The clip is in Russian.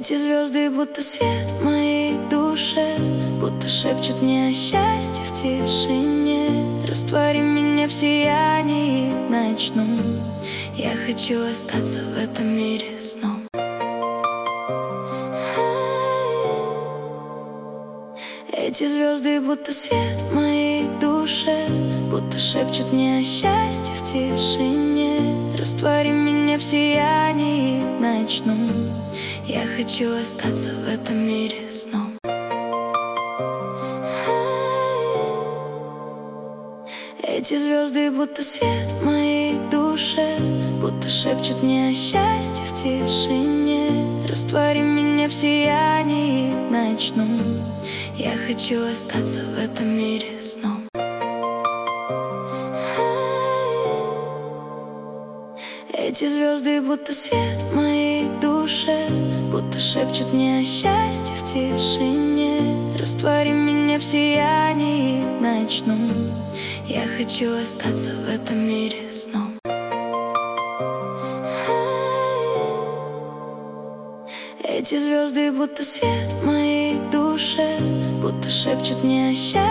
Эти звезды будто свет в моей душе, будто шепчут мне о счастье в тишине. Раствори меня в сиянии ночном, я хочу остаться в этом мире сном. Эти звезды будто свет в моей душе, будто шепчут мне о счастье в тишине. Раствори меня в сиянии ночном, я хочу остаться в этом мире сном. Эти звезды будто свет в моей душе, будто шепчут мне о счастье в тишине. Раствори меня в сиянии ночном, я хочу остаться в этом мире сном. Эти звезды будто свет в моей душе, будто шепчут мне о счастье в тишине. Раствори меня в сиянии ночном, я хочу остаться в этом мире сном. Эти звезды будто свет в моей душе, будто шепчут мне о счастье.